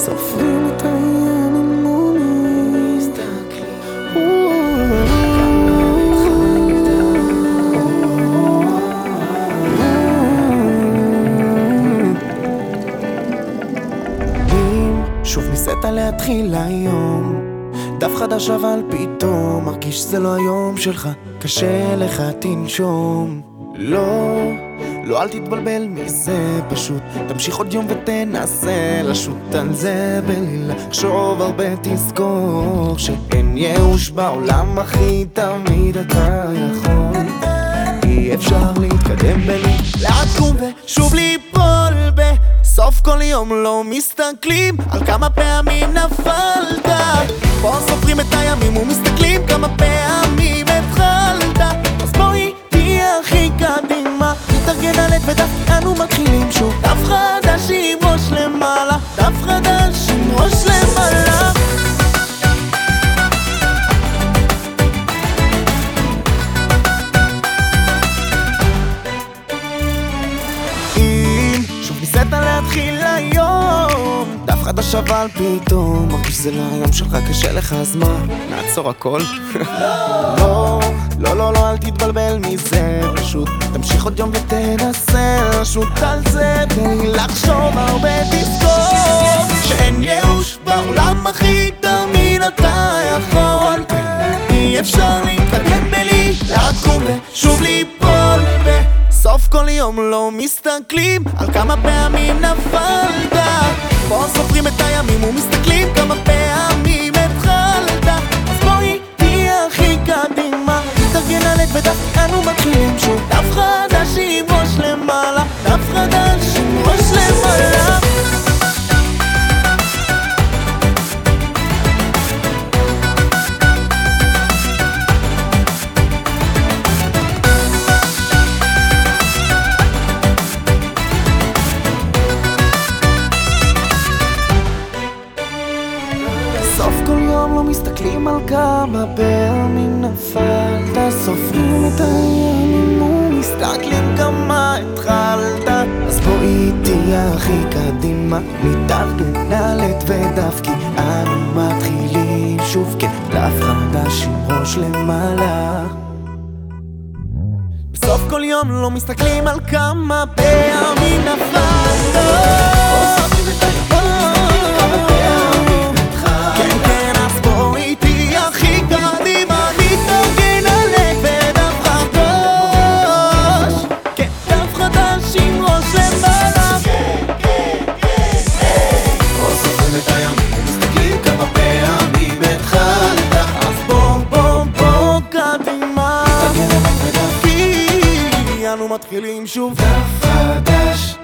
סופרים את הימים ומסתכלים שוב ניסית להתחיל היום דף חדש אבל פתאום מרגיש שזה לא היום שלך, קשה לך תנשום. לא אל תתבלבל מזה, פשוט תמשיך עוד יום ותנסה לשוט על זה בלי לחשוב הרבה, תזכור שאין ייאוש בעולם אחי, תמיד אתה יכול. אי אפשר להתקדם בלי לעקום ושוב ליפול בסוף כל יום לא מסתכלים על כמה פעמים נפלת, פה סופרים את הימים ומסתכלים כמה פעמים התחלת. אז בואי תהיה הכי קדימה, נתארגן על עת ודף אנו מתחילים שוב דף חדש עם ראש למעלה, דף חדש עם ראש למעלה. ניסית להתחיל היום דף חדש אבל פתאום מרגיש שזה לא היום שלך, קשה לך אז מה? נעצור הכל? לא אל תתבלבל מזה, פשוט תמשיך עוד יום ותנסה לשוט על זה בלי לחשוב הרבה, תזכור שאין ייאוש בעולם אחי, תמיד אתה יכול. אי אפשר להתקדם בלי לעקום ושוב ליפול סוף כל יום לא מסתכלים על כמה פעמים נפלת, פה סופרים את הימים ומסתכלים כמה פעמים התחלת. אז בואי תהיה הכי קדימה, תתארגן על עת ודף אנו מתחילים שוב דף חדש עם ראש למעלה, דף חדש עם ראש למעלה. סוף כל יום לא מסתכלים על כמה פעמים נפלת, סופרים את הימים ומסתכלים כמה התחלת. אז בואי תהיה הכי קדימה, נתארגן על עת ודף כי אנו מתחילים שוב, כן, דף חדש עם ראש למעלה. בסוף כל יום לא מסתכלים על כמה פעמים נפלת, מתחילים שוב דף חדש.